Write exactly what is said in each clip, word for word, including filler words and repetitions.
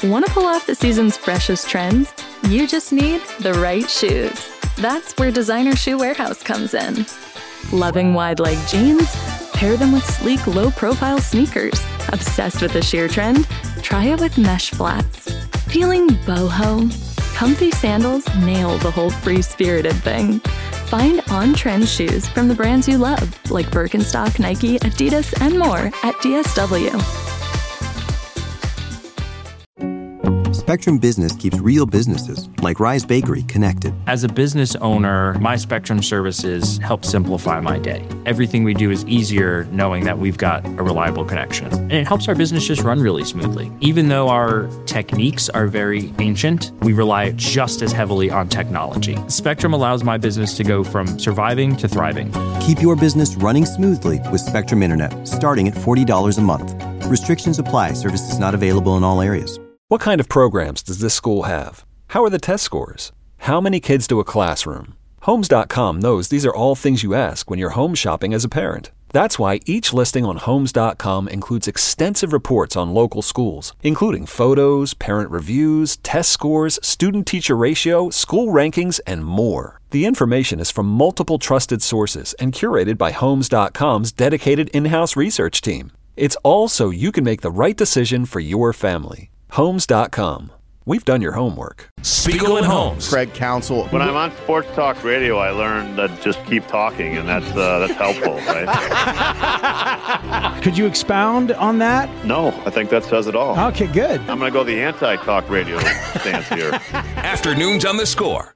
Want to pull off the season's freshest trends? You just need the right shoes. That's where Designer Shoe Warehouse comes in. Loving wide-leg jeans? Pair them with sleek, low-profile sneakers. Obsessed with the sheer trend? Try it with mesh flats. Feeling boho? Comfy sandals nail the whole free-spirited thing. Find on-trend shoes from the brands you love, like Birkenstock, Nike, Adidas, and more at D S W. Spectrum Business keeps real businesses, like Rise Bakery, connected. As a business owner, my Spectrum services help simplify my day. Everything we do is easier knowing that we've got a reliable connection. And it helps our business just run really smoothly. Even though our techniques are very ancient, we rely just as heavily on technology. Spectrum allows my business to go from surviving to thriving. Keep your business running smoothly with Spectrum Internet, starting at forty dollars a month. Restrictions apply. Services not available in all areas. What kind of programs does this school have? How are the test scores? How many kids do a classroom? Homes dot com knows these are all things you ask when you're home shopping as a parent. That's why each listing on Homes dot com includes extensive reports on local schools, including photos, parent reviews, test scores, student-teacher ratio, school rankings, and more. The information is from multiple trusted sources and curated by Homes dot com's dedicated in-house research team. It's all so you can make the right decision for your family. Homes dot com. We've done your homework. Spiegel and Holmes. Craig Counsell. When I'm on Sports Talk Radio, I learned that just keep talking, and that's uh, that's helpful, right? Could you expound on that? No, I think that says it all. Okay, good. I'm going to go the anti-talk radio stance here. Afternoons on The Score.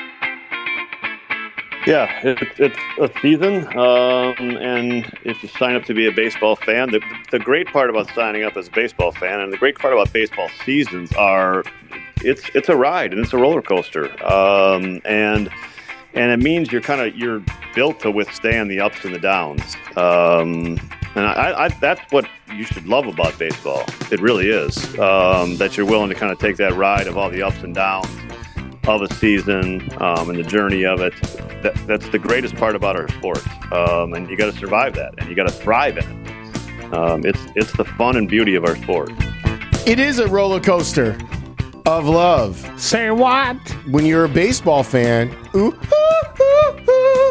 Yeah, it, it's a season, um, and if you sign up to be a baseball fan, the, the great part about signing up as a baseball fan, and the great part about baseball seasons are, it's it's a ride and it's a roller coaster, um, and and it means you're kind of you're built to withstand the ups and the downs, um, and I, I, that's what you should love about baseball. It really is, um, that you're willing to kind of take that ride of all the ups and downs of a season, um, and the journey of it. That, that's the greatest part about our sport, um, and you got to survive that, and you got to thrive in it. Um, it's it's the fun and beauty of our sport. It is a roller coaster of love. Say what? When you're a baseball fan, ooh, ooh, ooh, ooh.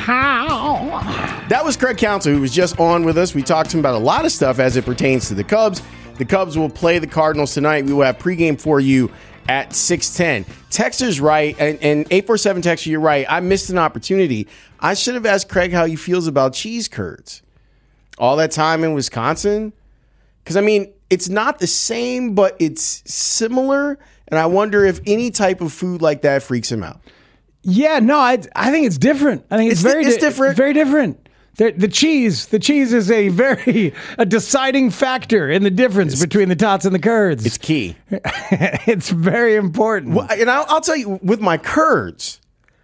How? That was Craig Counsell, who was just on with us. We talked to him about a lot of stuff as it pertains to the Cubs. The Cubs will play the Cardinals tonight. We will have pregame for you at six ten. Texter's right, and, and eight four seven Texter, you're right. I missed an opportunity. I should have asked Craig how he feels about cheese curds. All that time in Wisconsin. Because, I mean, it's not the same, but it's similar, and I wonder if any type of food like that freaks him out. Yeah, no, I, I think it's different. I think it's, It's very di- it's di- different. Very different. The, the cheese, the cheese is a very a deciding factor in the difference it's, between the tots and the curds. It's key. It's very important. Well, and I'll, I'll tell you, with my curds,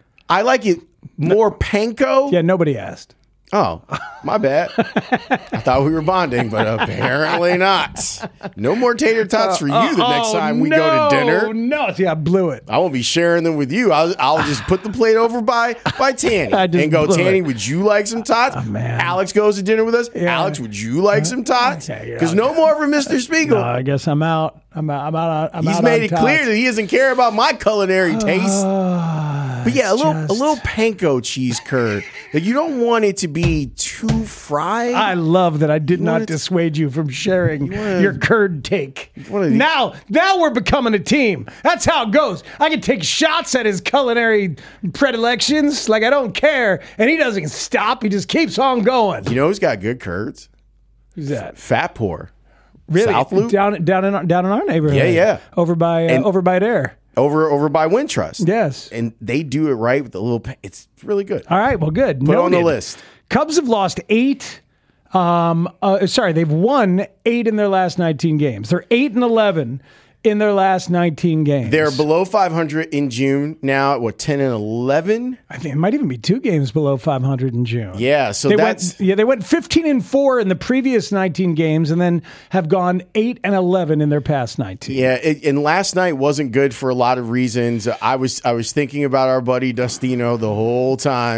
I like it more no, panko. Yeah, nobody asked. Oh, my bad. I thought we were bonding, but apparently not. No more tater tots for you uh, the next oh, time we no, go to dinner. No, see, I blew it. I won't be sharing them with you. I'll, I'll just put the plate over by by Tanny and go, Tanny, it. would you like some tots? Oh, man. Alex goes to dinner with us. Yeah. Alex, would you like some tots? Because okay, no more for Mister Spiegel. No, I guess I'm out. I'm out. I'm out. I'm He's out made on it tots. clear that he doesn't care about my culinary taste. Uh, but yeah, a little just... a little panko cheese curd. Like, you don't want it to be too fried. I love that I did you not dissuade you from sharing you wanna, your curd take. You now, now we're becoming a team. That's how it goes. I can take shots at his culinary predilections, like I don't care, and he doesn't stop. He just keeps on going. You know who's got good curds? Who's that? Fat Pour. Really? South Loop? Down, down in down in our neighborhood. Yeah, yeah. Over by uh, over by Dare. Over over by Wintrust. Yes. And they do it right with the little. It's really good. All right. Well, good. Put Noted. it on the list. Cubs have lost eight. Um, uh, sorry, they've won eight in their last nineteen games. They're eight and eleven in their last nineteen games. They're below five hundred in June now. What, ten and eleven? I think it might even be two games below five hundred in June. Yeah, so they that's went, yeah, they went fifteen and four in the previous nineteen games, and then have gone eight and eleven in their past nineteen. Yeah, it, and last night wasn't good for a lot of reasons. I was I was thinking about our buddy Dustino the whole time.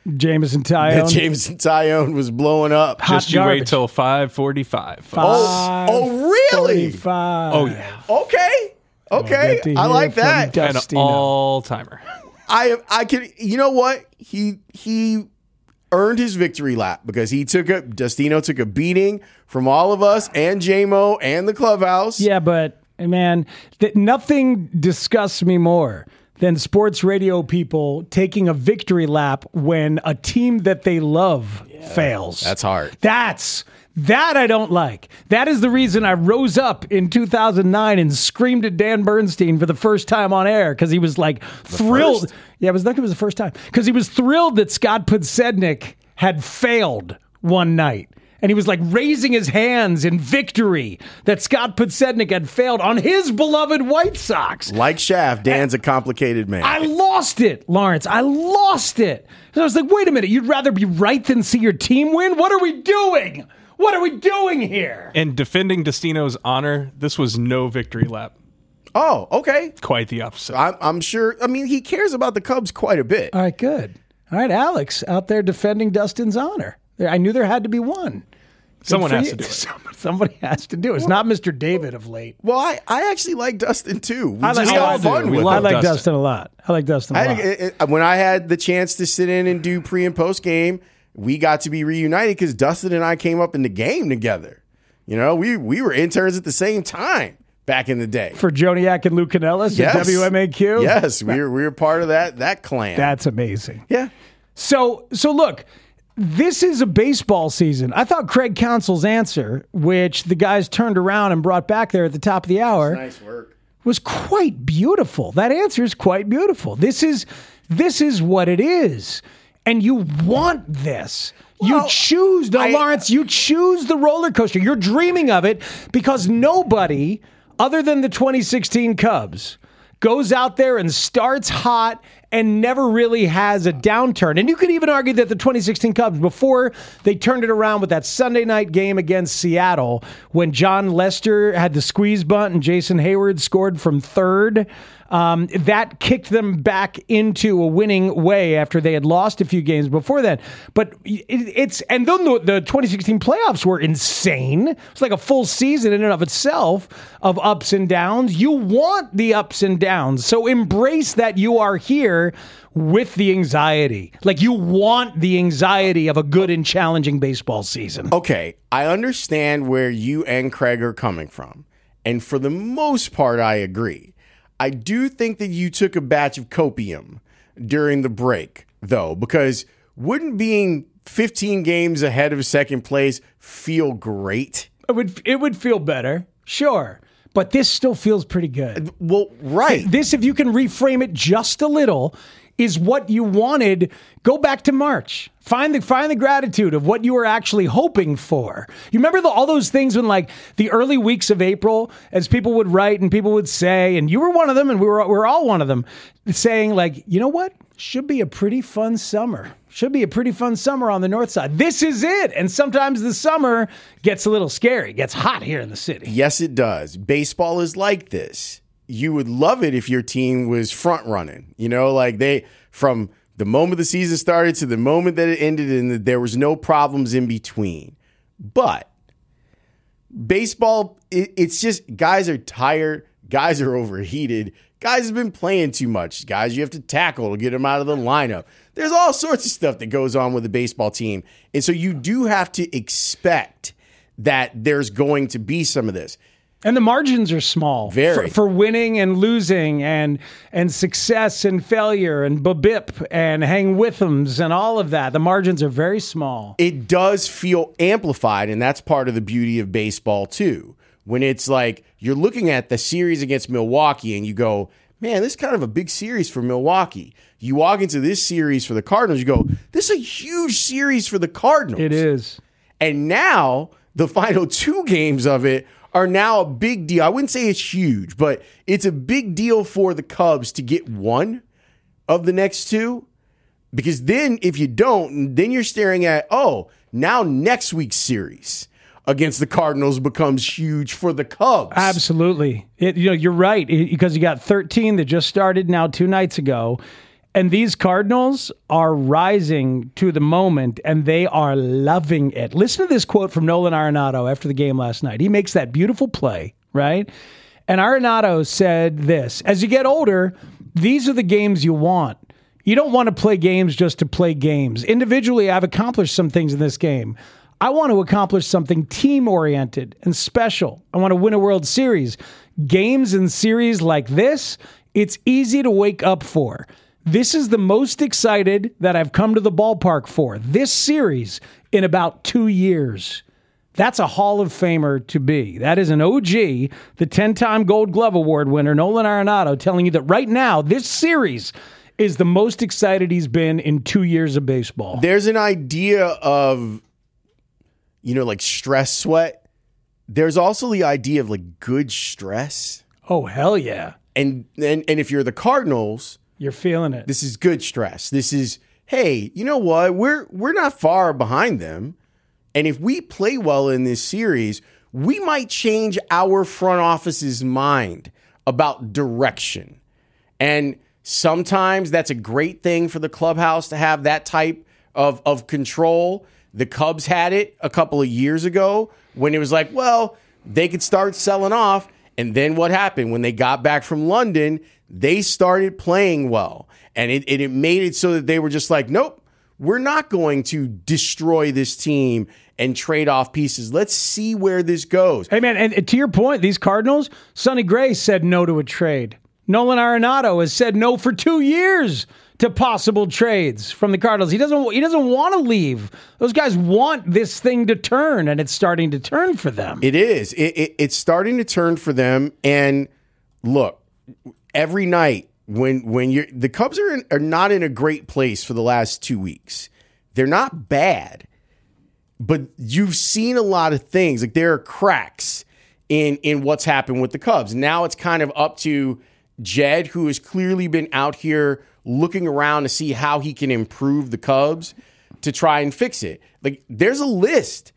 Jameson that Tyone. Jameson Tyone was blowing up. Hot Just you garbage. wait till five forty-five. Oh, oh, really? forty-five. Oh, yeah. Okay. Okay. Get to I hear like from that. An Dustino. all-timer. I I can. You know what? He he earned his victory lap because he took a Dustino took a beating from all of us and J-Mo and the clubhouse. Yeah, but man, th- nothing disgusts me more than sports radio people taking a victory lap when a team that they love fails. That's hard. That's that I don't like. That is the reason I rose up in two thousand nine and screamed at Dan Bernstein for the first time on air because he was like thrilled. first? Yeah, it was like it was the first time because he was thrilled that Scott Podsednik had failed one night. And he was like raising his hands in victory that Scott Podsednik had failed on his beloved White Sox. Like Shaft, Dan's a complicated man. I lost it, Lawrence. I lost it. And I was like, wait a minute. You'd rather be right than see your team win? What are we doing? What are we doing here? And defending Destino's honor, this was no victory lap. oh, okay. Quite the opposite. I'm, I'm sure. I mean, he cares about the Cubs quite a bit. All right, good. All right, Alex out there defending Dustin's honor. I knew there had to be one. Good Someone for has you. to do it. Somebody, somebody has to do it. It's not Mister David of late. Well, I, I actually like Dustin too. We I like, just oh, I have do. fun We with love him. I like Dustin. Dustin. a lot. I like Dustin a I lot. think it, it, when I had the chance to sit in and do pre and post game, we got to be reunited because Dustin and I came up in the game together. You know, we we were interns at the same time back in the day. For Joniak and Lou Canellis Yes. at W M A Q? Yes, we were we were part of that that clan. That's amazing. yeah. So, so look, this is a baseball season. I thought Craig Counsell's answer, which the guys turned around and brought back there at the top of the hour, Nice work. was quite beautiful. That answer is quite beautiful. This is this is what it is. And you want this. you Well, choose, no, I- Lawrence, you choose the roller coaster. You're dreaming of it because nobody other than the twenty sixteen Cubs goes out there and starts hot and never really has a downturn. And you could even argue that the twenty sixteen Cubs, before they turned it around with that Sunday night game against Seattle, when John Lester had the squeeze bunt and Jason Hayward scored from third, um, that kicked them back into a winning way after they had lost a few games before that. But it, it's, and then the, the twenty sixteen playoffs were insane. It's like a full season in and of itself of ups and downs. You want the ups and downs. So embrace that you are here with the anxiety. Like you want the anxiety of a good and challenging baseball season. Okay, I understand where you and Craig are coming from. And for the most part, I agree. I do think that you took a batch of copium during the break, though, because wouldn't being fifteen games ahead of second place feel great? It would, it would feel better, sure. But this still feels pretty good. Well, right. This, if you can reframe it just a little, is what you wanted. Go back to March. Find the find the gratitude of what you were actually hoping for. You remember the, all those things when, like, the early weeks of April, as people would write and people would say, and you were one of them, and we were we were all one of them, saying, like, you know what? Should be a pretty fun summer. Should be a pretty fun summer on the north side. This is it. And sometimes the summer gets a little scary. Gets hot here in the city. Yes, it does. Baseball is like this. You would love it if your team was front running. You know, like they, from the moment the season started to the moment that it ended, and there was no problems in between. But baseball, it, it's just guys are tired. Guys are overheated. Guys have been playing too much. Guys you have to tackle to get them out of the lineup. There's all sorts of stuff that goes on with a baseball team. And so you do have to expect that there's going to be some of this. And the margins are small. Very. For, for winning and losing and and success and failure and babip and hang with them's and all of that. The margins are very small. It does feel amplified, and that's part of the beauty of baseball too. When it's like you're looking at the series against Milwaukee and you go, man, this is kind of a big series for Milwaukee. You walk into this series for the Cardinals, you go, this is a huge series for the Cardinals. It is. And now the final two games of it are now a big deal. I wouldn't say it's huge, but it's a big deal for the Cubs to get one of the next two. Because then if you don't, then you're staring at, oh, now next week's series against the Cardinals becomes huge for the Cubs. Absolutely. It, you know, you're right, it, because you got thirteen that just started now two nights ago. And these Cardinals are rising to the moment, and they are loving it. Listen to this quote from Nolan Arenado after the game last night. He makes that beautiful play, right? And Arenado said this: as you get older, these are the games you want. You don't want to play games just to play games. Individually, I've accomplished some things in this game. I want to accomplish something team-oriented and special. I want to win a World Series. Games and series like this, it's easy to wake up for. This is the most excited that I've come to the ballpark for. This series in about two years. That's a Hall of Famer to be. That is an O G, the ten-time Gold Glove Award winner, Nolan Arenado, telling you that right now, this series is the most excited he's been in two years of baseball. There's an idea of, you know, like stress sweat. There's also the idea of like good stress. Oh, hell yeah. And and, and if you're the Cardinals, you're feeling it. This is good stress. This is, hey, you know what? We're we're not far behind them. And if we play well in this series, we might change our front office's mind about direction. And sometimes that's a great thing for the clubhouse to have that type of, of control. The Cubs had it a couple of years ago when it was like, well, they could start selling off. And then what happened? When they got back from London, they started playing well. And it, it, it made it so that they were just like, nope, we're not going to destroy this team and trade off pieces. Let's see where this goes. Hey, man, and to your point, these Cardinals, Sonny Gray said no to a trade. Nolan Arenado has said no for two years to possible trades from the Cardinals. He doesn't he doesn't want to leave. Those guys want this thing to turn, and it's starting to turn for them. It is. It, it, it's starting to turn for them. And look, every night when when you're the Cubs are in, are not in a great place for the last two weeks. They're not bad, but you've seen a lot of things. Like there are cracks in in what's happened with the Cubs. Now it's kind of up to Jed, who has clearly been out here looking around to see how he can improve the Cubs to try and fix it. Like there's a list,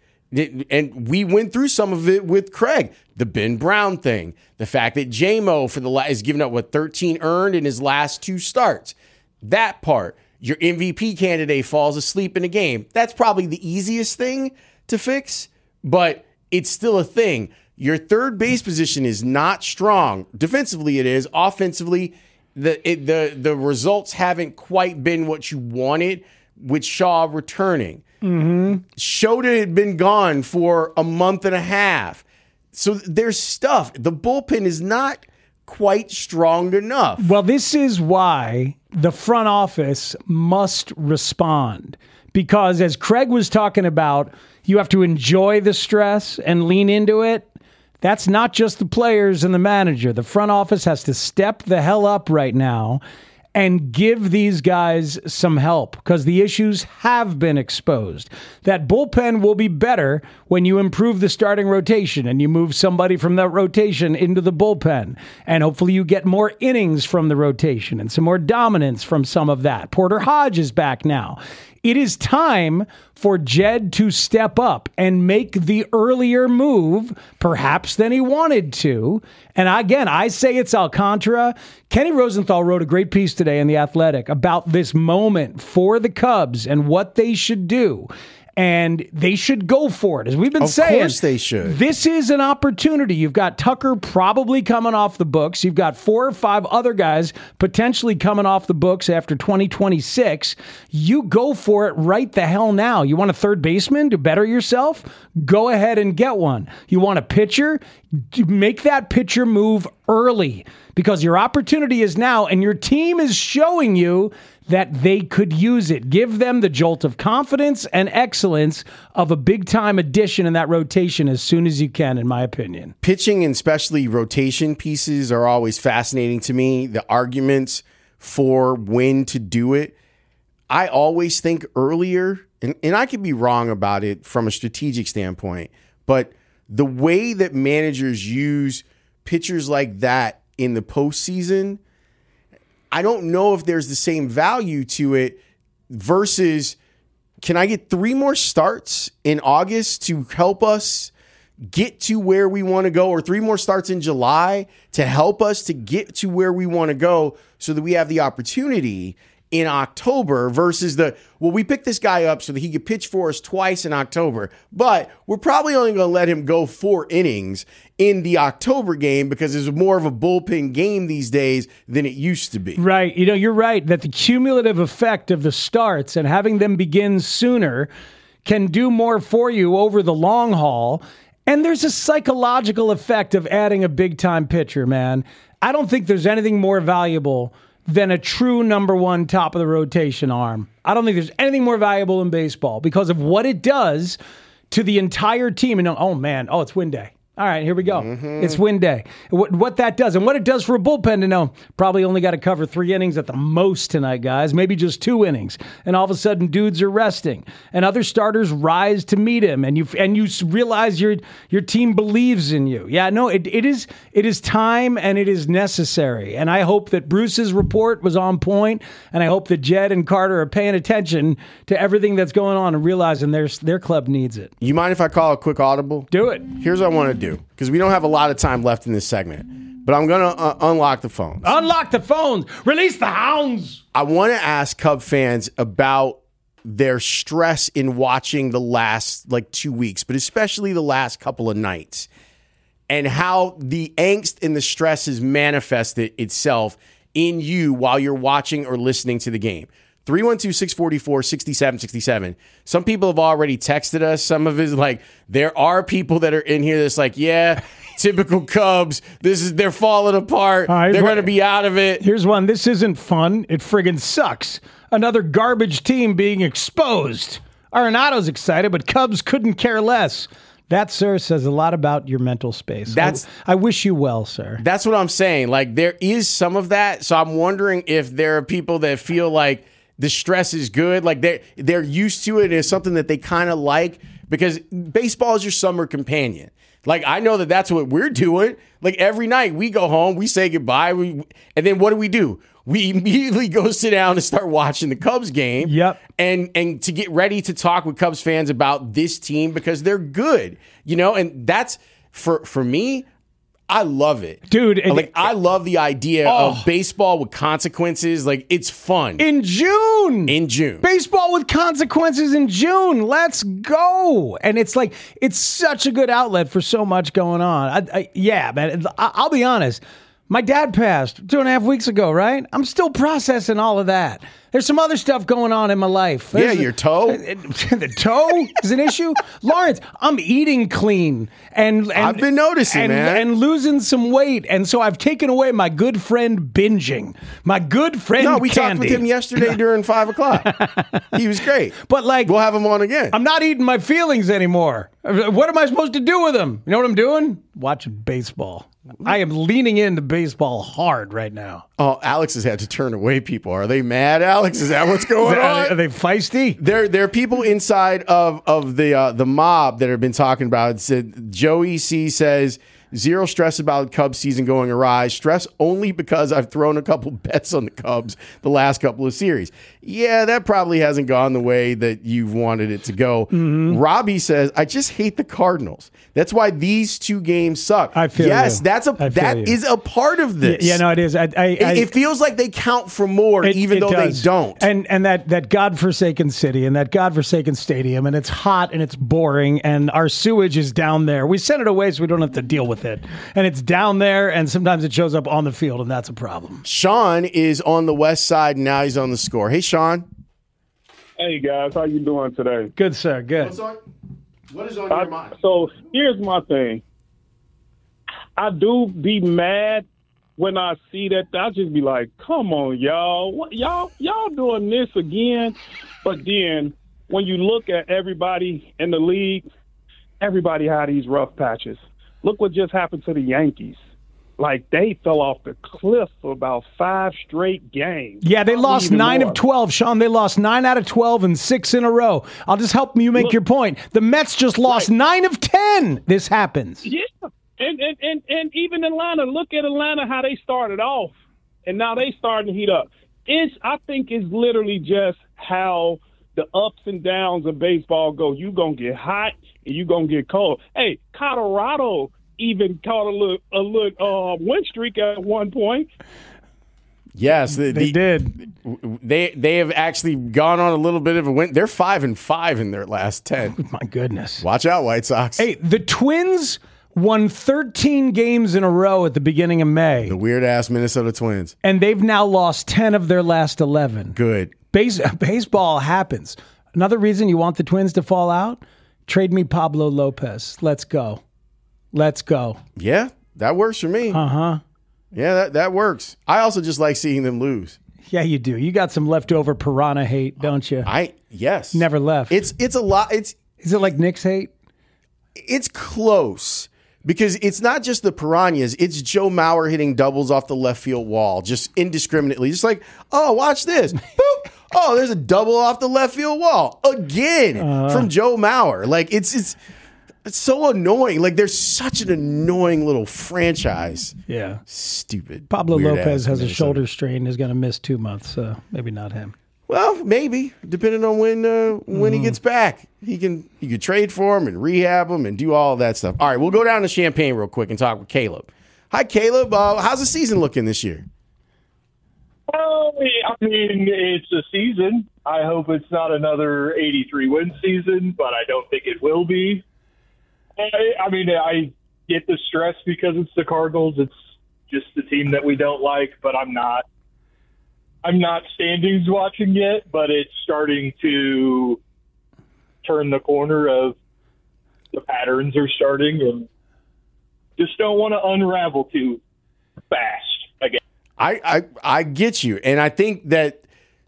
and we went through some of it with Craig. The Ben Brown thing, the fact that J-Mo for the has given up what thirteen earned in his last two starts. That part, your M V P candidate falls asleep in a game. That's probably the easiest thing to fix, but it's still a thing. Your third base position is not strong. Defensively, it is. Offensively, the it, the the results haven't quite been what you wanted with Shaw returning. Mm-hmm. Shota had been gone for a month and a half. So there's stuff. The bullpen is not quite strong enough. Well, this is why the front office must respond. Because as Craig was talking about, you have to enjoy the stress and lean into it. That's not just the players and the manager. The front office has to step the hell up right now and give these guys some help because the issues have been exposed. That bullpen will be better when you improve the starting rotation and you move somebody from that rotation into the bullpen. And hopefully you get more innings from the rotation and some more dominance from some of that. Porter Hodge is back now. It is time for Jed to step up and make the earlier move, perhaps than he wanted to. And again, I say it's Alcantara. Kenny Rosenthal wrote a great piece today in The Athletic about this moment for the Cubs and what they should do. And they should go for it. As we've been of saying, of course they should. This is an opportunity. You've got Tucker probably coming off the books. You've got four or five other guys potentially coming off the books after twenty twenty-six. You go for it right the hell now. You want a third baseman to better yourself? Go ahead and get one. You want a pitcher? Make that pitcher move early because your opportunity is now and your team is showing you that they could use it. Give them the jolt of confidence and excellence of a big-time addition in that rotation as soon as you can, in my opinion. Pitching and especially rotation pieces are always fascinating to me. The arguments for when to do it. I always think earlier, and, and I could be wrong about it from a strategic standpoint, but the way that managers use pitchers like that in the postseason, I don't know if there's the same value to it versus can I get three more starts in August to help us get to where we want to go, or three more starts in July to help us to get to where we want to go so that we have the opportunity in October versus the, well, we picked this guy up so that he could pitch for us twice in October, but we're probably only going to let him go four innings in the October game because it's more of a bullpen game these days than it used to be. Right. You know, you're right that the cumulative effect of the starts and having them begin sooner can do more for you over the long haul. And there's a psychological effect of adding a big-time pitcher, man. I don't think there's anything more valuable than a true number one top of the rotation arm. I don't think there's anything more valuable in baseball because of what it does to the entire team. And oh man, oh, it's win day. All right, here we go. Mm-hmm. It's win day. What, what that does and what it does for a bullpen to know, probably only got to cover three innings at the most tonight, guys, maybe just two innings. And all of a sudden, dudes are resting. And other starters rise to meet him. And you and you realize your your team believes in you. Yeah, no, it, it is it is time and it is necessary. And I hope that Bruce's report was on point, and I hope that Jed and Carter are paying attention to everything that's going on and realizing their, their club needs it. You mind if I call a quick audible? Do it. Here's what I want to do. Because we don't have a lot of time left in this segment. But I'm going to uh, unlock the phones. Unlock the phones. Release the hounds. I want to ask Cub fans about their stress in watching the last, like, two weeks, but especially the last couple of nights, and how the angst and the stress has manifested itself in you while you're watching or listening to the game. three one two, six four four, six seven six seven. Some people have already texted us. Some of it is like, there are people that are in here that's like, yeah, typical Cubs. This is, they're falling apart. Right, they're going to be out of it. Here's one. This isn't fun. It friggin' sucks. Another garbage team being exposed. Arenado's excited, but Cubs couldn't care less. That, sir, says a lot about your mental space. That's. I, I wish you well, sir. That's what I'm saying. Like, there is some of that. So I'm wondering if there are people that feel like the stress is good, like they're, they're used to it, and it's something that they kind of like, because baseball is your summer companion. Like, I know that that's what we're doing. Like, every night we go home, we say goodbye, we, and then what do we do? We immediately go sit down and start watching the Cubs game. Yep. And and to get ready to talk with Cubs fans about this team because they're good, you know, and that's, for for me, I love it. Dude. Like, it, I love the idea oh. of baseball with consequences. Like, it's fun. In June. In June. Baseball with consequences in June. Let's go. And it's like, it's such a good outlet for so much going on. I, I, yeah, man. I, I'll be honest. My dad passed two and a half weeks ago, right? I'm still processing all of that. There's some other stuff going on in my life. There's yeah, your toe. The toe is an issue. Lawrence, I'm eating clean. and, and I've been noticing, and, man. And losing some weight. And so I've taken away my good friend binging. My good friend No, we Candy. talked with him yesterday during five o'clock. He was great. But like, we'll have him on again. I'm not eating my feelings anymore. What am I supposed to do with them? You know what I'm doing? Watching baseball. I am leaning into baseball hard right now. Oh, Alex has had to turn away people. Are they mad, Alex? Is that what's going are on? They, are they feisty? There, there are people inside of of the uh, the mob that have been talking about it. Said Joey C says, zero stress about Cubs season going awry. Stress only because I've thrown a couple bets on the Cubs the last couple of series. Yeah, that probably hasn't gone the way that you've wanted it to go. Mm-hmm. Robbie says, I just hate the Cardinals. That's why these two games suck. I feel yes, you. that's a that you. is a part of this. Yeah, no, it is. I, I, it, I, it feels like they count for more, it, even it though does. they don't. And and that that godforsaken city and that godforsaken stadium, and it's hot and it's boring, and our sewage is down there. We send it away so we don't have to deal with it. And it's down there, and sometimes it shows up on the field, and that's a problem. Sean is on the west side, and now he's on the Score. Hey, Sean. Hey, guys. How you doing today? Good, sir. Good. What's on, what is on I, your mind? So here's my thing. I do be mad when I see that. I just be like, come on, y'all. What, y'all, y'all doing this again? But then when you look at everybody in the league, everybody had these rough patches. Look what just happened to the Yankees. Like, they fell off the cliff for about five straight games. Yeah, they Probably lost nine more. of twelve, Sean. They lost nine out of twelve and six in a row. I'll just help you make Look, your point. The Mets just lost right. nine of ten. This happens. Yeah, and, and, and, and even Atlanta, look at Atlanta, how they started off, and now they starting to heat up. It's, I think it's literally just how the ups and downs of baseball go. You're going to get hot, and you're going to get cold. Hey, Colorado even caught a little, a little uh, win streak at one point. Yes, the, They the- did. They they have actually gone on a little bit of a win. They're five and five in their last ten. My goodness. Watch out, White Sox. Hey, the Twins won thirteen games in a row at the beginning of May, The weird ass Minnesota Twins. and they've now lost ten of their last eleven. Good. Base, baseball happens. Another reason you want the Twins to fall out? Trade me Pablo Lopez. Let's go. Let's go. Yeah, that works for me. Uh-huh. Yeah, that, that works. I also just like seeing them lose. Yeah, you do. You got some leftover Piranha hate, don't you? I yes. Never left. It's it's a lot. It's Is it like Knicks hate? it's close because it's not just the Piranhas. It's Joe Mauer hitting doubles off the left field wall, just indiscriminately. Just like, oh, watch this. Boop. Oh, there's a double off the left field wall again Uh. from Joe Mauer. Like it's it's it's so annoying. Like they're such an annoying little franchise. Yeah. Stupid. Pablo weird Lopez ass has a Minnesota. shoulder strain. Is going to miss two months, so maybe not him. Well, maybe depending on when uh, when he gets back, he can you could trade for him and rehab him and do all of that stuff. All right, we'll go down to Champaign real quick and talk with Caleb. Hi, Caleb. Uh, how's the season looking this year? Well, I mean, it's a season. I hope it's not another eighty-three win season, but I don't think it will be. I, I mean, I get the stress because it's the Cardinals. It's just the team that we don't like, but I'm not. I'm not standings watching yet, but it's starting to turn the corner of the patterns are starting, and just don't want to unravel too fast again. I, I I get you, and I think that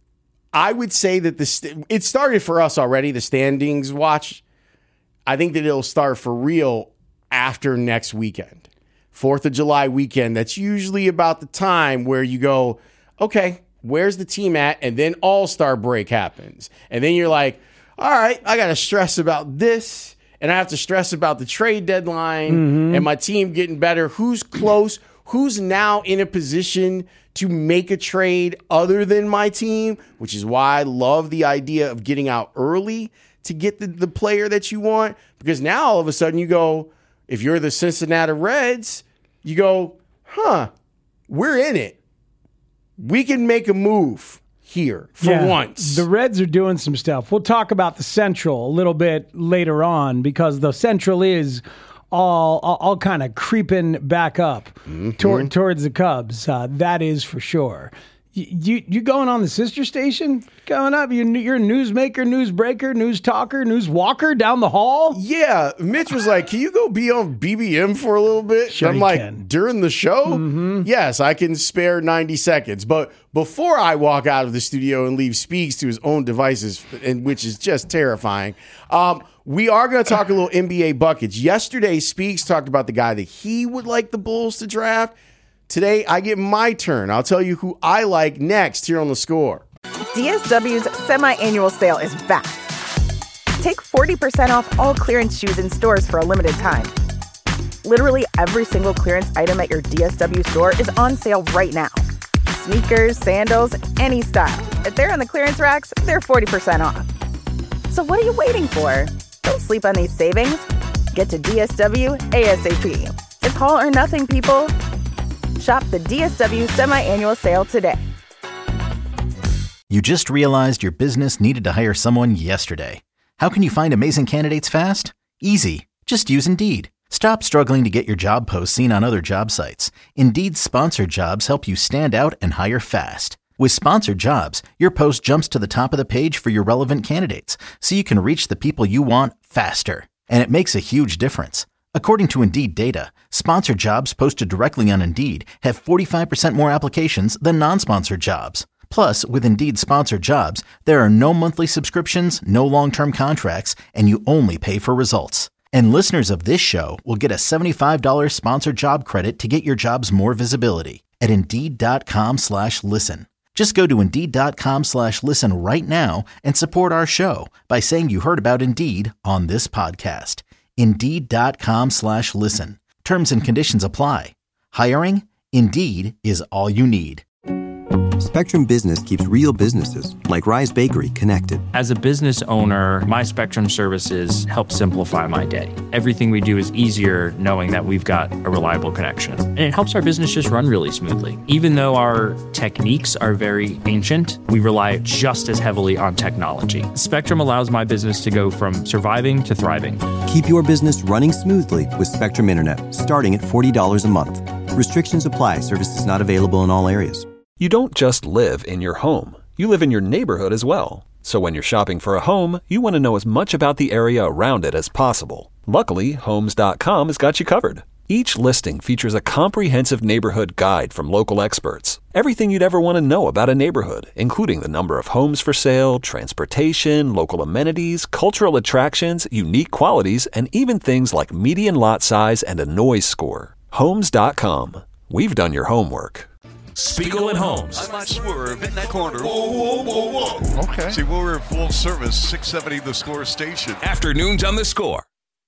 I would say that the st- it started for us already. The standings watch. I think that it'll start for real after next weekend, Fourth of July weekend. That's usually about the time where you go, okay, where's the team at? And then All-Star break happens, and then you're like, all right, I got to stress about this, and I have to stress about the trade deadline Mm-hmm. and my team getting better. Who's close? Who's now in a position to make a trade other than my team, which is why I love the idea of getting out early to get the, the player that you want. Because now all of a sudden you go, if you're the Cincinnati Reds, you go, huh, we're in it. We can make a move here for Yeah, once. The Reds are doing some stuff. We'll talk about the Central a little bit later on because the Central is all all, all kind of creeping back up Mm-hmm. toward, towards the Cubs. Uh, that is for sure. You, you you going on the sister station? Going up? You, you're a newsmaker, newsbreaker, news talker, news walker down the hall? Yeah, Mitch was like, can you go be on B B M for a little bit? Sure And I'm you like, can. during the show? Yes, I can spare ninety seconds. But before I walk out of the studio and leave Speaks to his own devices, and which is just terrifying, um, we are going to talk a little N B A buckets. Yesterday, Speaks talked about the guy that he would like the Bulls to draft. Today, I get my turn. I'll tell you who I like next here on The Score. D S W's semi-annual sale is back. Take forty percent off all clearance shoes in stores for a limited time. Literally every single clearance item at your D S W store is on sale right now. Sneakers, sandals, any style. If they're on the clearance racks, they're forty percent off. So what are you waiting for? Don't sleep on these savings. Get to D S W ASAP. It's all or nothing, people. Shop the D S W semi-annual sale today. You just realized your business needed to hire someone yesterday. How can you find amazing candidates fast? Easy. Just use Indeed. Stop struggling to get your job posts seen on other job sites. Indeed's sponsored jobs help you stand out and hire fast. With sponsored jobs, your post jumps to the top of the page for your relevant candidates, so you can reach the people you want faster. And it makes a huge difference. According to Indeed data, sponsored jobs posted directly on Indeed have forty-five percent more applications than non-sponsored jobs. Plus, with Indeed sponsored jobs, there are no monthly subscriptions, no long-term contracts, and you only pay for results. And listeners of this show will get a seventy-five dollars sponsored job credit to get your jobs more visibility at Indeed.com slash listen. Just go to Indeed.com slash listen right now and support our show by saying you heard about Indeed on this podcast. Indeed.com slash listen. Terms and conditions apply. Hiring? Indeed is all you need. Spectrum Business keeps real businesses, like Rise Bakery, connected. As a business owner, my Spectrum services help simplify my day. Everything we do is easier knowing that we've got a reliable connection. And it helps our business just run really smoothly. Even though our techniques are very ancient, we rely just as heavily on technology. Spectrum allows my business to go from surviving to thriving. Keep your business running smoothly with Spectrum Internet, starting at forty dollars a month. Restrictions apply. Services not available in all areas. You don't just live in your home. You live in your neighborhood as well. So when you're shopping for a home, you want to know as much about the area around it as possible. Luckily, Homes dot com has got you covered. Each listing features a comprehensive neighborhood guide from local experts. Everything you'd ever want to know about a neighborhood, including the number of homes for sale, transportation, local amenities, cultural attractions, unique qualities, and even things like median lot size and a noise score. Homes dot com. We've done your homework. Spiegel and Holmes. I might swerve in that corner. Whoa, whoa, whoa, whoa. Okay. See, we're in full service, six seventy The Score station. Afternoons on The Score.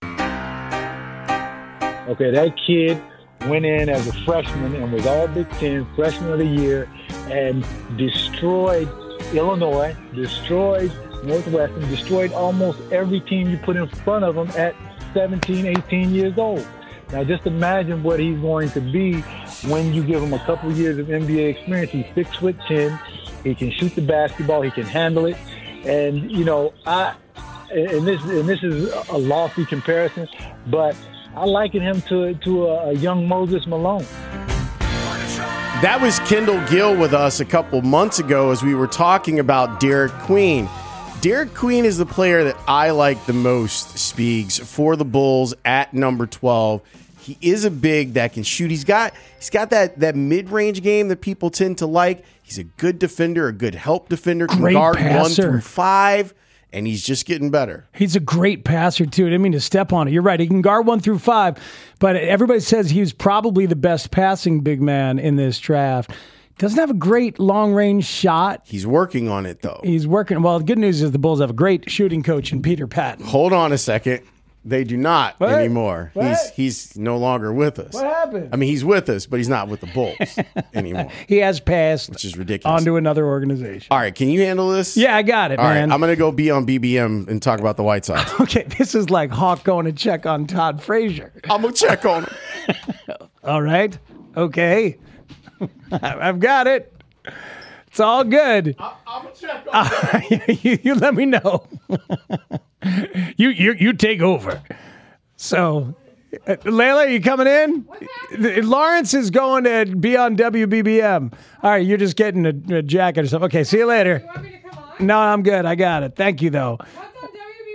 Okay, that kid went in as a freshman and was all Big Ten, freshman of the year, and destroyed Illinois, destroyed Northwestern, destroyed almost every team you put in front of him at seventeen, eighteen years old. Now, just imagine what he's going to be when you give him a couple of years of N B A experience. He's six foot ten. He can shoot the basketball. He can handle it. And, you know, I and this and this is a lofty comparison, but I liken him to, to a, a young Moses Malone. That was Kendall Gill with us a couple months ago as we were talking about Derek Queen. Derek Queen is the player that I like the most, Speegs, for the Bulls at number twelve. He is a big that can shoot. He's got he's got that, that mid-range game that people tend to like. He's a good defender, a good help defender, can Great guard passer. one through five, and he's just getting better. He's a great passer, too. I didn't mean to step on it. You're right. He can guard one through five, but everybody says he was probably the best passing big man in this draft. Doesn't have a great long-range shot. He's working on it, though. He's working. Well, the good news is the Bulls have a great shooting coach in Peter Patton. Hold on a second. They do not What? anymore. What? He's he's no longer with us. What happened? I mean, he's with us, but he's not with the Bulls anymore. He has passed Which is ridiculous. onto another organization. All right, can you handle this? Yeah, I got it, All man. right, I'm going to go be on B B M and talk about the White Sox. Okay, this is like Hawk going to check on Todd Frazier. I'm going to check on him. All right. Okay. I've got it. It's all good. I, I'm going to check on Uh, you, you let me know. you, you you take over. So, uh, Layla, you coming in? Th- Lawrence is going to be on W B B M. All right, you're just getting a, a jacket or something. Okay, see you later. You want me to come on? No, I'm good. I got it. Thank you, though. What's on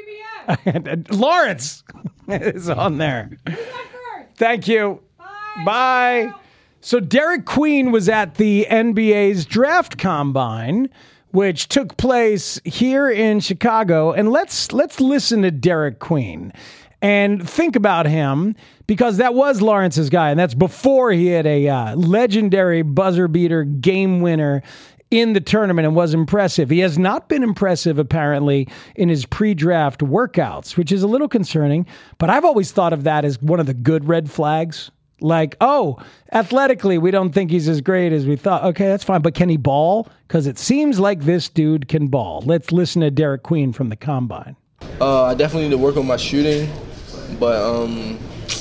W B B M? Lawrence is on there. Thank you. Bye. Bye. So Derek Queen was at the N B A's draft combine, which took place here in Chicago. And let's let's listen to Derek Queen and think about him, because that was Lawrence's guy, and that's before he had a uh, legendary buzzer beater game winner in the tournament and was impressive. He has not been impressive, apparently, in his pre-draft workouts, which is a little concerning. But I've always thought of that as one of the good red flags. Like, oh, athletically, we don't think he's as great as we thought. Okay, that's fine. But can he ball? Because it seems like this dude can ball. Let's listen to Derek Queen from the Combine. Uh, I definitely need to work on my shooting, but um,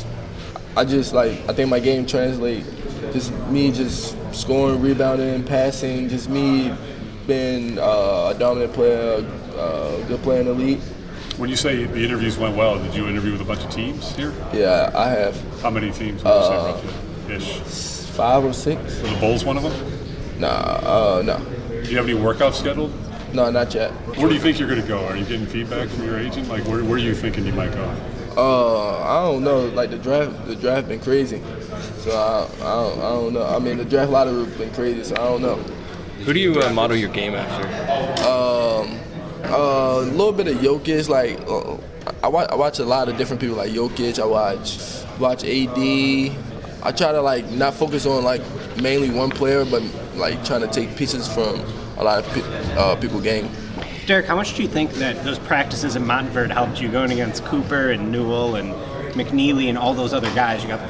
I just, like, I think my game translates. Just me just scoring, rebounding, passing, just me being uh, a dominant player, uh, good player in the league. When you say the interviews went well, did you interview with a bunch of teams here? Yeah, I have. How many teams would Uh, you say roughly? Ish. Five or six. Were the Bulls one of them? Nah, uh, no. Do you have any workouts scheduled? No, not yet. Where do you think you're going to go? Are you getting feedback from your agent? Like, where, where are you thinking you might go? Uh, I don't know. Like the draft, the draft been crazy. So I, I, don't, I don't know. I mean, the draft lottery been crazy. So I don't know. Who do you uh, model your game after? Um, uh, a little bit of Jokic. Like uh, I watch, I watch a lot of different people. Like Jokic. I watch, watch A D. I try to like not focus on like mainly one player, but like trying to take pieces from a lot of pe- uh, people game. Derek, how much do you think that those practices in Montverde helped you going against Cooper and Newell and McNeely and all those other guys? You got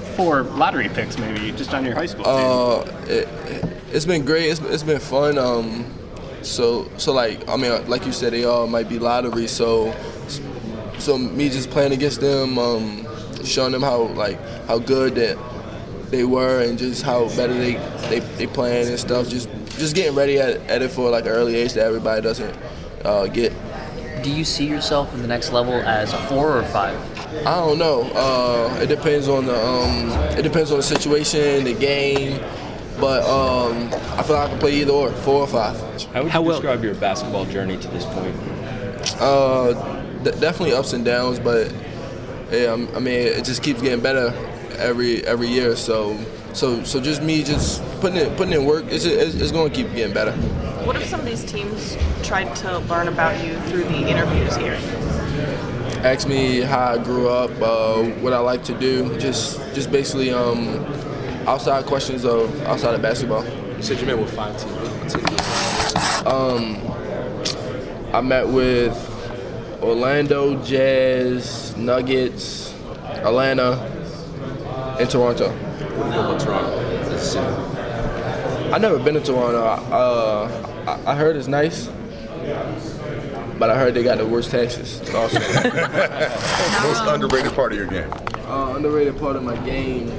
four lottery picks, maybe, just on your high school team? Uh, it, it's been great. It's, it's been fun. Um, so, so like, I mean, like you said, they all might be lottery. So, so me just playing against them, um, showing them how like how good that they were and just how better they they, they playing and stuff. Just just getting ready at, at it for like an early age that everybody doesn't uh, get. Do you see yourself in the next level as a four or a five? I don't know. Uh, it depends on the um, it depends on the situation, the game. But um, I feel like I can play either or, four or five. How would you How describe your basketball journey to this point? Uh, d- definitely ups and downs, but yeah, I mean, it just keeps getting better every every year. So, so, so just me just putting in putting in work. It's it's, it's going to keep getting better. What have some of these teams tried to learn about you through the interviews here? Ask me how I grew up, uh, what I like to do. Just just basically um, outside questions of outside of basketball. You said you met with five teams. What teams? Um, I met with Orlando, Jazz, Nuggets, Atlanta, and Toronto. What do you know about Toronto? I've never been to Toronto. Uh, I, I heard it's nice, but I heard they got the worst taxes. Also. Most underrated part of your game? Uh, underrated part of my game.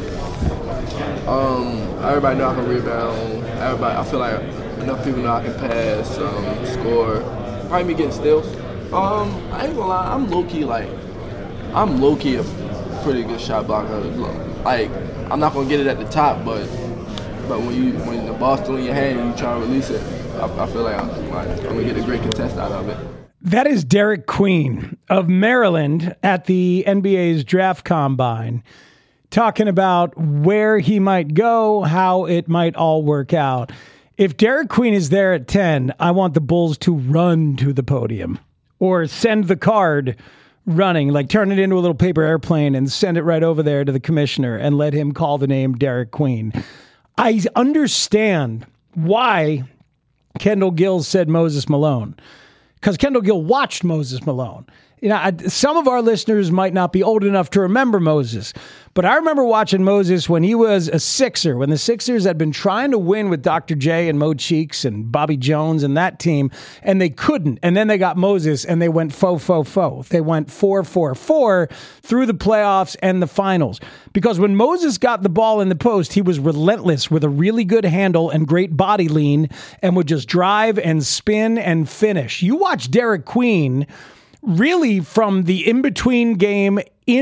Um, everybody know I can rebound. Everybody, I feel like enough people know I can pass, um, score. Probably me getting steals. Um, I ain't gonna lie, I'm low key like, I'm low key a pretty good shot blocker. Like, I'm not gonna get it at the top, but but when you when the ball's still in your hand and you try to release it, I, I feel like I'm, like I'm gonna get a great contest out of it. That is Derek Queen of Maryland at the N B A's draft combine, talking about where he might go, how it might all work out. If Derek Queen is there at ten, I want the Bulls to run to the podium or send the card running, like turn it into a little paper airplane and send it right over there to the commissioner and let him call the name Derek Queen. I understand why Kendall Gill said Moses Malone, because Kendall Gill watched Moses Malone. You know, I, some of our listeners might not be old enough to remember Moses, but I remember watching Moses when he was a Sixer, when the Sixers had been trying to win with Doctor J and Mo Cheeks and Bobby Jones and that team, and they couldn't. And then they got Moses, and they went fo, fo, fo. They went four, four, four through the playoffs and the finals. Because when Moses got the ball in the post, he was relentless with a really good handle and great body lean and would just drive and spin and finish. You watch Derek Queen really from the in-between game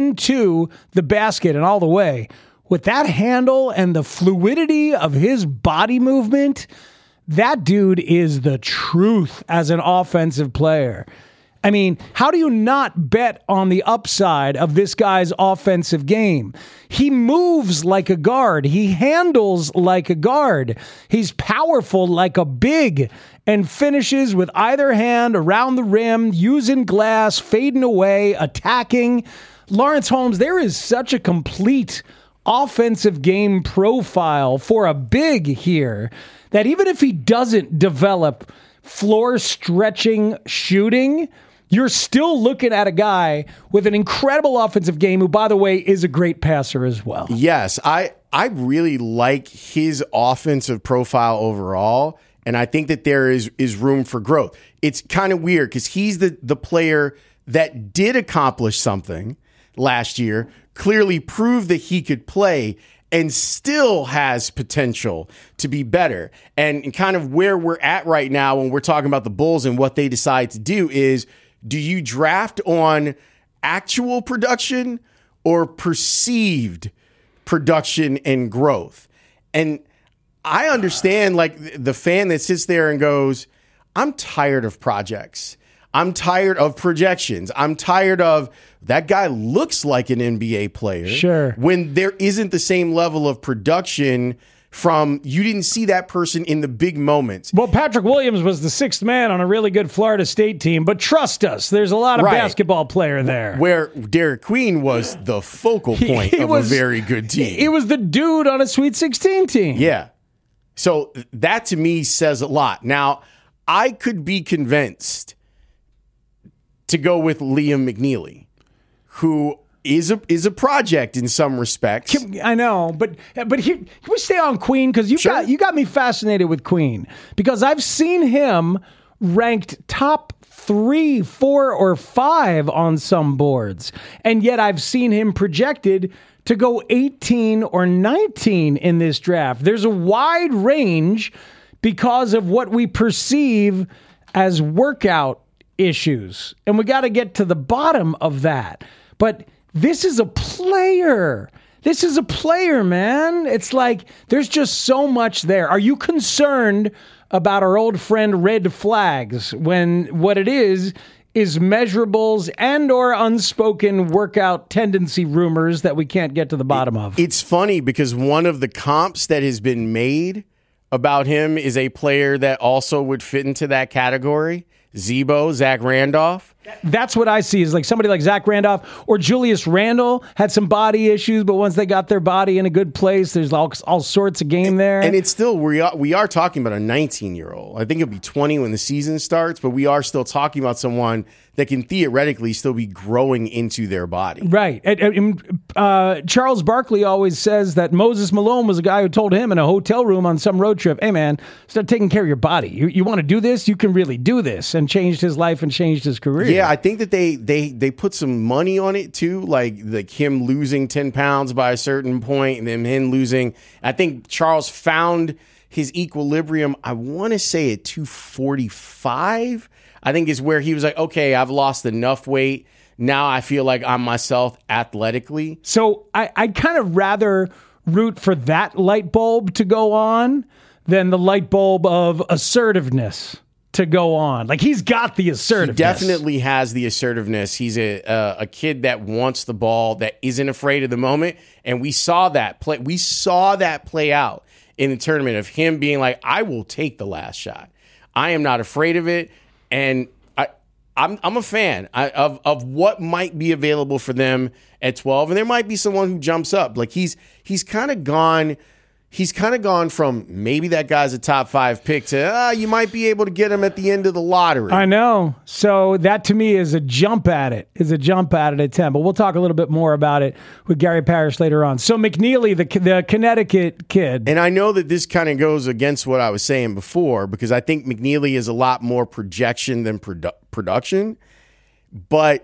into the basket and all the way, with that handle and the fluidity of his body movement, that dude is the truth as an offensive player. I mean, how do you not bet on the upside of this guy's offensive game? He moves like a guard. He handles like a guard. He's powerful like a big and finishes with either hand around the rim, using glass, fading away, attacking. Lawrence Holmes, there is such a complete offensive game profile for a big here that even if he doesn't develop floor stretching shooting, you're still looking at a guy with an incredible offensive game who, by the way, is a great passer as well. Yes, I, I really like his offensive profile overall, and I think that there is, is room for growth. It's kind of weird because he's the, the player that did accomplish something last year, clearly proved that he could play, and still has potential to be better. And kind of where we're at right now when we're talking about the Bulls and what they decide to do is, do you draft on actual production or perceived production and growth? And I understand, like, the fan that sits there and goes, I'm tired of projects. I'm tired of projections. I'm tired of that guy looks like an N B A player. Sure. When there isn't the same level of production from, you didn't see that person in the big moments. Well, Patrick Williams was the sixth man on a really good Florida State team, but trust us, there's a lot of Right. basketball player there. Where Derek Queen was the focal point He- he of was- a very good team. He was the dude on a Sweet sixteen team. Yeah. So that to me says a lot. Now, I could be convinced to go with Liam McNeely, who is a is a project in some respects. Can, I know, but but here, can we stay on Queen because you Sure. got you got me fascinated with Queen because I've seen him ranked top three, four, or five on some boards, and yet I've seen him projected to go eighteen or nineteen in this draft. There's a wide range because of what we perceive as workout issues, and we got to get to the bottom of that. But this is a player. This is a player, man. It's like there's just so much there. Are you concerned about our old friend red flags when what it is is measurables and or unspoken workout tendency rumors that we can't get to the bottom of? It's funny because one of the comps that has been made about him is a player that also would fit into that category. Zebo, Zach Randolph. That's what I see is like somebody like Zach Randolph or Julius Randle had some body issues, but once they got their body in a good place, there's all, all sorts of game there. And it's still, we are, we are talking about a nineteen-year-old. I think he'll be twenty when the season starts, but we are still talking about someone that can theoretically still be growing into their body. Right. And, and, uh, Charles Barkley always says that Moses Malone was a guy who told him in a hotel room on some road trip, hey, man, start taking care of your body. You, you want to do this? You can really do this. And changed his life and changed his career. Yeah, I think that they they they put some money on it too, like like him losing ten pounds by a certain point and then him losing. I think Charles found his equilibrium, I want to say at two forty-five, I think is where he was like, okay, I've lost enough weight. Now I feel like I'm myself athletically. So I, I'd kind of rather root for that light bulb to go on than the light bulb of assertiveness to go on. Like he's got the assertiveness. He definitely has the assertiveness. He's a uh, a kid that wants the ball, that isn't afraid of the moment, and we saw that play. We saw that play out in the tournament of him being like, "I will take the last shot. I am not afraid of it." And I, I'm I'm a fan I, of of what might be available for them at twelve, and there might be someone who jumps up. Like he's he's kind of gone. He's kind of gone from maybe that guy's a top five pick to uh, you might be able to get him at the end of the lottery. I know. So that to me is a jump at it, is a jump at it at ten. But we'll talk a little bit more about it with Gary Parrish later on. So McNeely, the the Connecticut kid. And I know that this kind of goes against what I was saying before because I think McNeely is a lot more projection than produ- production. But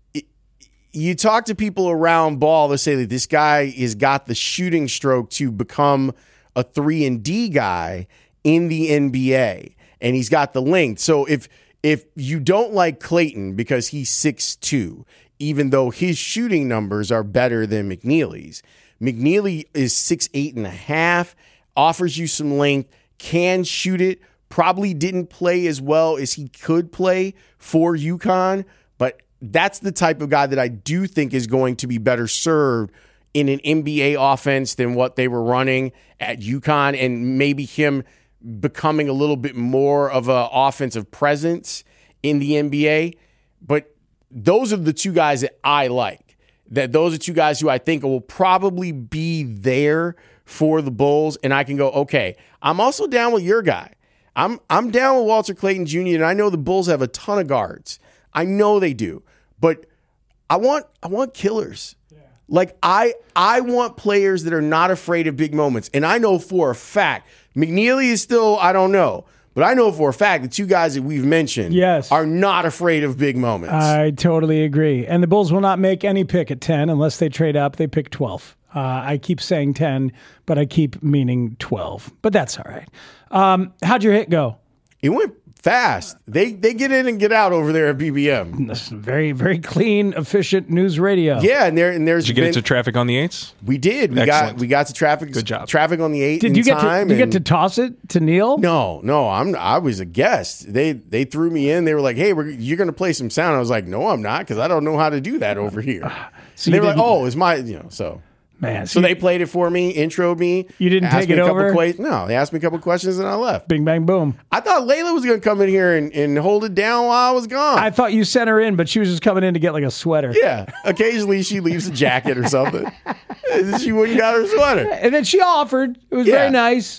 you talk to people around ball that say that this guy has got the shooting stroke to become a three and D guy in the N B A, and he's got the length. So if if you don't like Clayton because he's six two, even though his shooting numbers are better than McNeely's, McNeely is six eight and a half, offers you some length, can shoot it, probably didn't play as well as he could play for UConn, but that's the type of guy that I do think is going to be better served in an N B A offense than what they were running at UConn, and maybe him becoming a little bit more of an offensive presence in the N B A. But those are the two guys that I like. That those are two guys who I think will probably be there for the Bulls, and I can go, okay, I'm also down with your guy. I'm I'm down with Walter Clayton Junior, and I know the Bulls have a ton of guards. I know they do, but I want I want killers. Yeah. Like I I want players that are not afraid of big moments. And I know for a fact, McNeely is still, I don't know, but I know for a fact the two guys that we've mentioned yes. are not afraid of big moments. I totally agree. And the Bulls will not make any pick at ten unless they trade up. They pick twelve. Uh, I keep saying ten, but I keep meaning twelve. But that's all right. Um, how'd your hit go? It went fast. They they get in and get out over there at B B M. That's very, very clean, efficient news radio. Yeah, and there and there's Did you get been, into traffic on the eights? We did. We Excellent. got we got to traffic. Good job. Traffic on the eight. Did in you get time to you and, get to toss it to Neil? No, no. I'm I was a guest. They they threw me in. They were like, "Hey, we're, you're going to play some sound." I was like, "No, I'm not, because I don't know how to do that over here." So they were like, didn't- "Oh, it's my you know." So Man, so so they played it for me, introed me. You didn't asked take me it a couple over? que- no, they asked me a couple questions and I left. Bing, bang, boom. I thought Layla was going to come in here and, and hold it down while I was gone. I thought you sent her in, but she was just coming in to get like a sweater. Yeah, occasionally she leaves a jacket or something. She wouldn't got her sweater. And then she offered. It was Yeah. very nice.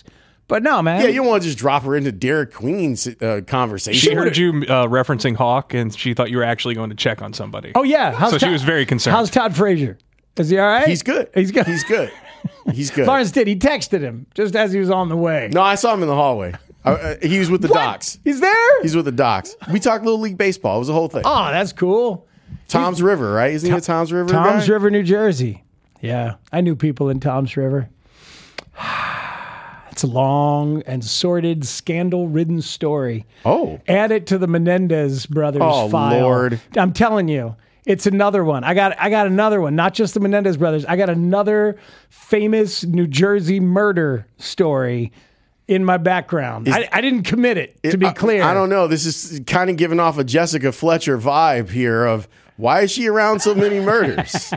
But no, man. Yeah, you don't want to just drop her into Derek Queen's uh, conversation. She heard you uh, referencing Hawk, and she thought you were actually going to check on somebody. Oh, yeah. How's so Todd, she was very concerned. How's Todd Frazier? Is he all right? He's good. He's good. He's good. He's good. Lawrence did. He texted him just as he was on the way. No, I saw him in the hallway. Uh, he was with the What? Docs. He's there? He's with the Docs. We talked Little League Baseball. It was a whole thing. Oh, that's cool. Tom's River, right? Isn't he a Tom's River Tom's guy? River, New Jersey. Yeah, I knew people in Tom's River. It's a long and sordid, scandal-ridden story. Oh. Add it to the Menendez brothers Oh, file. Lord. I'm telling you, it's another one. I got I got another one, not just the Menendez brothers. I got another famous New Jersey murder story in my background. Is- I, I didn't commit it, to be I- clear. I don't know. This is kind of giving off a Jessica Fletcher vibe here of why is she around so many murders?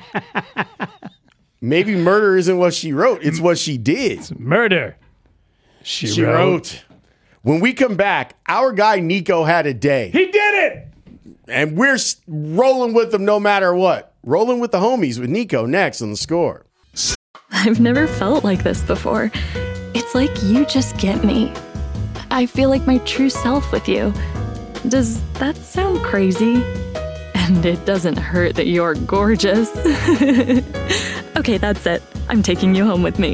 Maybe murder isn't what she wrote. It's what she did. Murder. She, She wrote. wrote. When we come back, our guy Nico had a day. He did it! And we're s- rolling with him no matter what. Rolling with the homies with Nico next on The Score. I've never felt like this before. It's like you just get me. I feel like my true self with you. Does that sound crazy? And it doesn't hurt that you're gorgeous. Okay, that's it. I'm taking you home with me.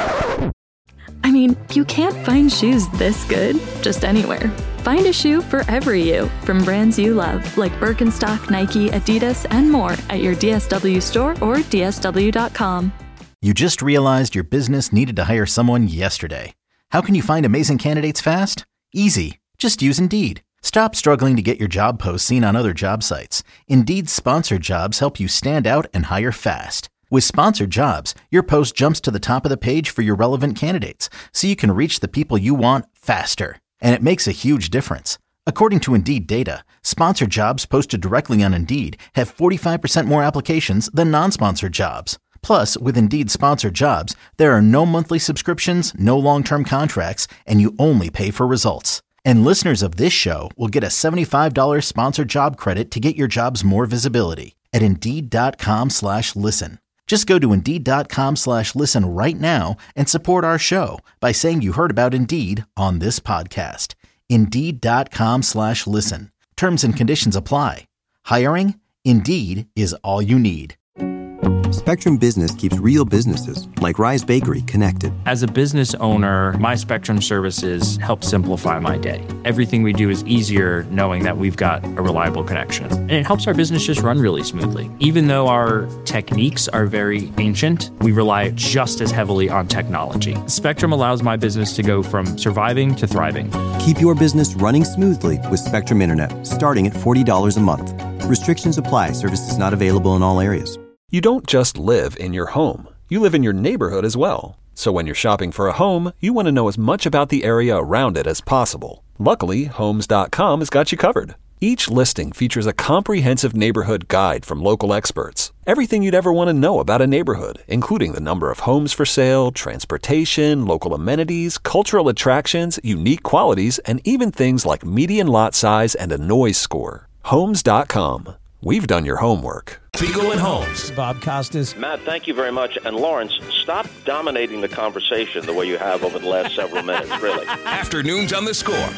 I mean, you can't find shoes this good just anywhere. Find a shoe for every you from brands you love, like Birkenstock, Nike, Adidas, and more at your D S W store or D S W dot com. You just realized your business needed to hire someone yesterday. How can you find amazing candidates fast? Easy. Just use Indeed. Stop struggling to get your job posts seen on other job sites. Indeed's sponsored jobs help you stand out and hire fast. With sponsored jobs, your post jumps to the top of the page for your relevant candidates, so you can reach the people you want faster. And it makes a huge difference. According to Indeed data, sponsored jobs posted directly on Indeed have forty-five percent more applications than non-sponsored jobs. Plus, with Indeed sponsored jobs, there are no monthly subscriptions, no long-term contracts, and you only pay for results. And listeners of this show will get a seventy-five dollars sponsored job credit to get your jobs more visibility at Indeed.com slash listen. Just go to Indeed.com slash listen right now and support our show by saying you heard about Indeed on this podcast. Indeed.com slash listen. Terms and conditions apply. Hiring? Indeed is all you need. Spectrum Business keeps real businesses, like Rise Bakery, connected. As a business owner, my Spectrum services help simplify my day. Everything we do is easier knowing that we've got a reliable connection. And it helps our business just run really smoothly. Even though our techniques are very ancient, we rely just as heavily on technology. Spectrum allows my business to go from surviving to thriving. Keep your business running smoothly with Spectrum Internet, starting at forty dollars a month. Restrictions apply. Services not available in all areas. You don't just live in your home. You live in your neighborhood as well. So when you're shopping for a home, you want to know as much about the area around it as possible. Luckily, Homes dot com has got you covered. Each listing features a comprehensive neighborhood guide from local experts. Everything you'd ever want to know about a neighborhood, including the number of homes for sale, transportation, local amenities, cultural attractions, unique qualities, and even things like median lot size and a noise score. Homes dot com. We've done your homework. Spiegel and Holmes. Bob Costas. Matt, thank you very much. And Lawrence, stop dominating the conversation the way you have over the last several minutes, really. Afternoons on The Score.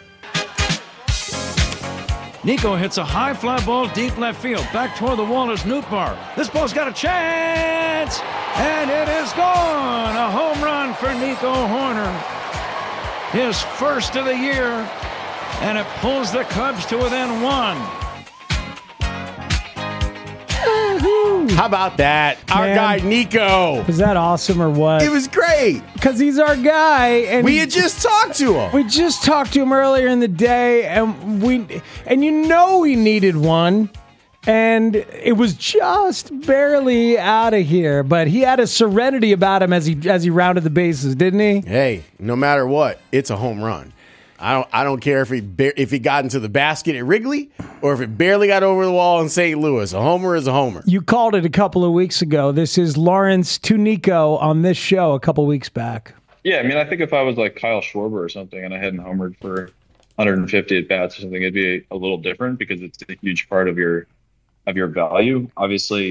Nico hits a high fly ball deep left field. Back toward the wall is Nootbaar. This ball's got a chance, and it is gone. A home run for Nico Hoerner. His first of the year, and it pulls the Cubs to within one. How about that? Our Man. guy Nico. Was that awesome or what? It was great. Because he's our guy. And We had just talked to him. We just talked to him earlier in the day, and we and you know we needed one, and it was just barely out of here. But he had a serenity about him as he as he rounded the bases, didn't he? Hey, no matter what, it's a home run. I don't. I don't care if he ba- if he got into the basket at Wrigley or if it barely got over the wall in Saint Louis. A homer is a homer. You called it a couple of weeks ago. This is Lawrence to Nico on this show a couple weeks back. Yeah, I mean, I think if I was like Kyle Schwarber or something and I hadn't homered for one hundred fifty at bats or something, it'd be a little different because it's a huge part of your of your value. Obviously,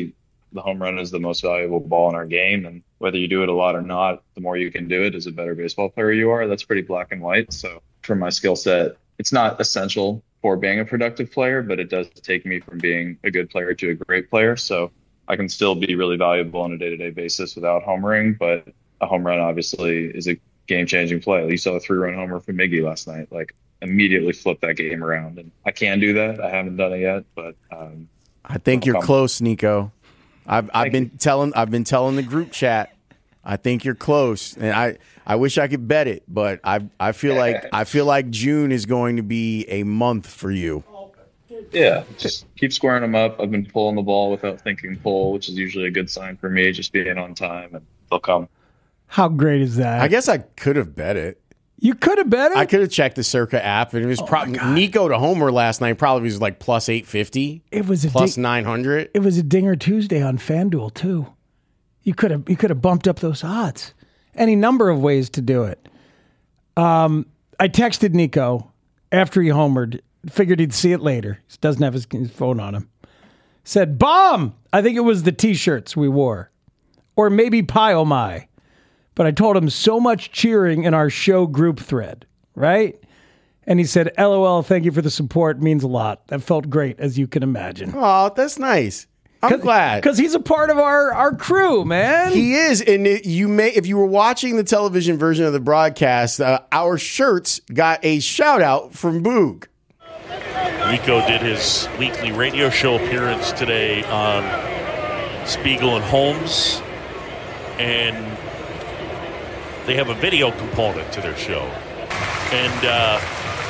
the home run is the most valuable ball in our game. And whether you do it a lot or not, the more you can do it as a better baseball player you are. That's pretty black and white. So for my skill set, it's not essential for being a productive player, but it does take me from being a good player to a great player. So I can still be really valuable on a day-to-day basis without homering, but a home run obviously is a game-changing play. You saw a three-run homer from Miggy last night. Like, immediately flip that game around. And I can do that. I haven't done it yet, but um, I think you're close, Nico. I've I've been telling I've been telling the group chat. I think you're close, and I, I wish I could bet it, but I I feel like I feel like June is going to be a month for you. Yeah, just keep squaring them up. I've been pulling the ball without thinking pull, which is usually a good sign for me. Just being on time, and they'll come. How great is that? I guess I could have bet it. You could have bet it? I could have checked the Circa app, and it was Oh, probably my God. Nico to homer last night. Probably was like plus eight fifty. It was a plus ding- nine hundred. It was a Dinger Tuesday on FanDuel too. You could have you could have bumped up those odds. Any number of ways to do it. Um, I texted Nico after he homered. Figured he'd see it later. He doesn't have his, his phone on him. Said, "Bomb!" I think it was the T-shirts we wore, or maybe Pie Oh My. But I told him so much cheering in our show group thread, right? And he said, "L O L, thank you for the support. Means a lot." That felt great, as you can imagine. Oh, that's nice. I'm glad. Because he's a part of our, our crew, man. He is, and it, you may, if you were watching the television version of the broadcast, uh, our shirts got a shout out from Boog. Nico did his weekly radio show appearance today on Spiegel and Holmes, and they have a video component to their show. And uh,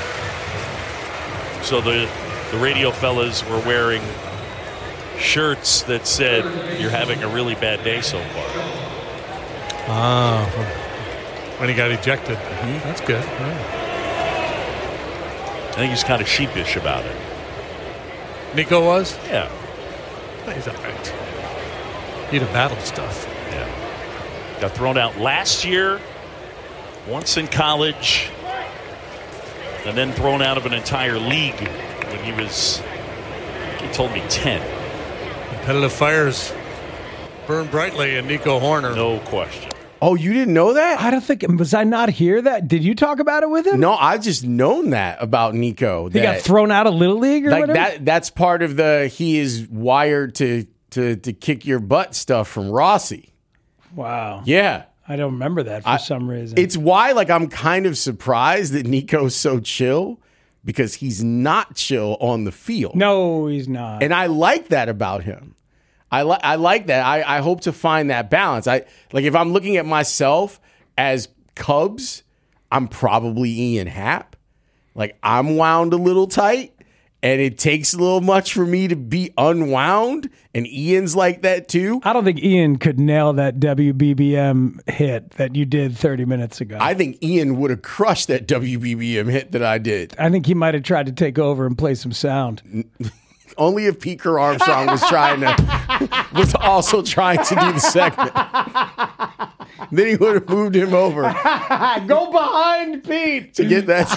so the the radio fellas were wearing shirts that said, "You're having a really bad day so far." Ah, when he got ejected. Mm-hmm. That's good. Yeah. I think he's kind of sheepish about it. Nico was? Yeah. He's all right. He'd have battled stuff. Yeah. Got thrown out last year, once in college, and then thrown out of an entire league when he was, he told me, ten. Competitive fires burn brightly in Nico Horner. No question. Oh, you didn't know that? I don't think, was I not here that? Did you talk about it with him? No, I just known that about Nico. He that, got thrown out of Little League or like whatever? that. That's part of the he is wired to to to kick your butt stuff from Rossi. Wow. Yeah. I don't remember that for I, some reason. It's why like I'm kind of surprised that Nico's so chill, because he's not chill on the field. No, he's not. And I like that about him. I like I like that. I, I hope to find that balance. I like if I'm looking at myself as Cubs, I'm probably Ian Happ. Like I'm wound a little tight, and it takes a little much for me to be unwound. And Ian's like that too. I don't think Ian could nail that W B B M hit that you did thirty minutes ago. I think Ian would have crushed that W B B M hit that I did. I think he might have tried to take over and play some sound. Only if Peter Armstrong was trying to was also trying to do the segment. Then he would have moved him over Go behind Pete to get that.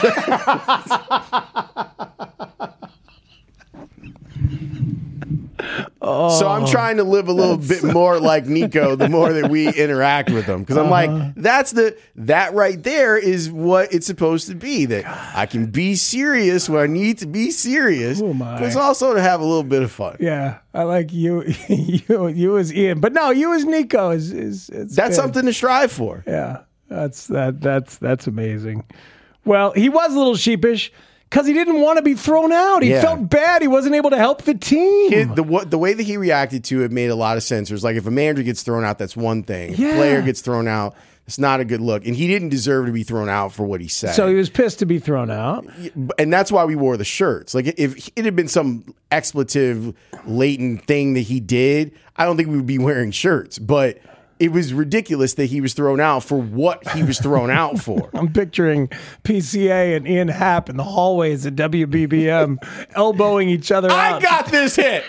Oh, so I'm trying to live a little bit more like Nico the more that we interact with him, because I'm Uh-huh. like, that's the that right there is what it's supposed to be, that I can be serious when I need to be serious, Oh, my. but it's also to have a little bit of fun. Yeah, I like you. you, you as Ian, but no, you as Nico is is it's That's good. something to strive for. Yeah, that's that that's that's amazing. Well, he was a little sheepish because he didn't want to be thrown out. He Yeah. felt bad. He wasn't able to help the team. It, the what- the way that he reacted to it made a lot of sense. It was like, if a manager gets thrown out, that's one thing. If Yeah. a player gets thrown out, it's not a good look. And he didn't deserve to be thrown out for what he said. So he was pissed to be thrown out. And that's why we wore the shirts. Like, if it had been some expletive latent thing that he did, I don't think we would be wearing shirts. But it was ridiculous that he was thrown out for what he was thrown out for. I'm picturing P C A and Ian Happ in the hallways at W B B M elbowing each other I out. got this hit.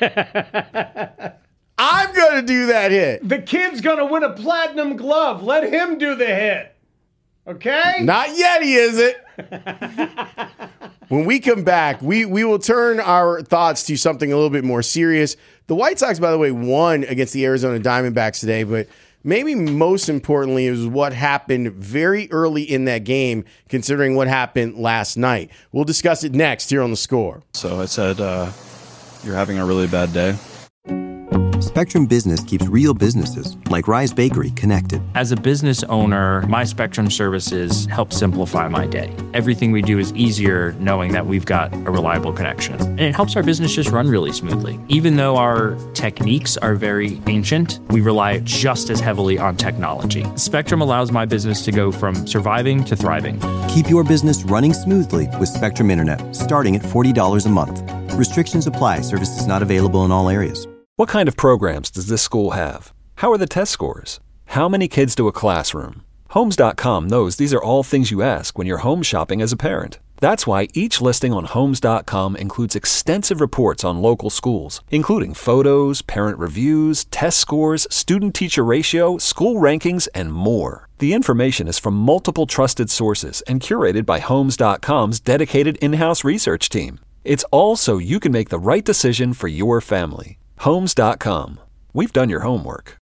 I'm going to do that hit. The kid's going to win a platinum glove. Let him do the hit. Okay? Not yet, he isn't. When we come back, we, we will turn our thoughts to something a little bit more serious. The White Sox, by the way, won against the Arizona Diamondbacks today, but maybe most importantly is what happened very early in that game, considering what happened last night. We'll discuss it next here on The Score. So I said, uh, you're having a really bad day. Spectrum Business keeps real businesses, like Rise Bakery, connected. As a business owner, my Spectrum services help simplify my day. Everything we do is easier knowing that we've got a reliable connection. And it helps our business just run really smoothly. Even though our techniques are very ancient, we rely just as heavily on technology. Spectrum allows my business to go from surviving to thriving. Keep your business running smoothly with Spectrum Internet, starting at forty dollars a month. Restrictions apply. Services not available in all areas. What kind of programs does this school have? How are the test scores? How many kids do a classroom? Homes dot com knows these are all things you ask when you're home shopping as a parent. That's why each listing on Homes dot com includes extensive reports on local schools, including photos, parent reviews, test scores, student-teacher ratio, school rankings, and more. The information is from multiple trusted sources and curated by Homes dot com's dedicated in-house research team. It's all so you can make the right decision for your family. Homes dot com. We've done your homework.